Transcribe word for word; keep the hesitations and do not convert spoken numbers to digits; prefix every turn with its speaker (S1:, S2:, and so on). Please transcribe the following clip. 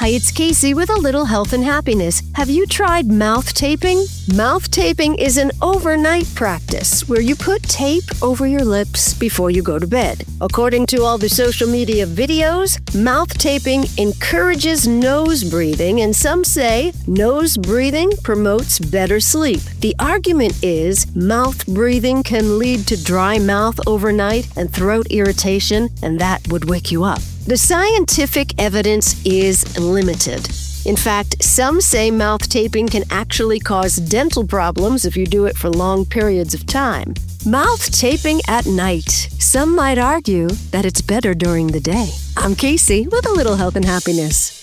S1: Hi, it's Casey with a little health and happiness. Have you tried mouth taping? Mouth taping is an overnight practice where you put tape over your lips before you go to bed. According to all the social media videos, mouth taping encourages nose breathing, and some say nose breathing promotes better sleep. The argument is mouth breathing can lead to dry mouth overnight and throat irritation, and that would wake you up. The scientific evidence is limited. In fact, some say mouth taping can actually cause dental problems if you do it for long periods of time. Mouth taping at night. Some might argue that it's better during the day. I'm Casey with a little health and happiness.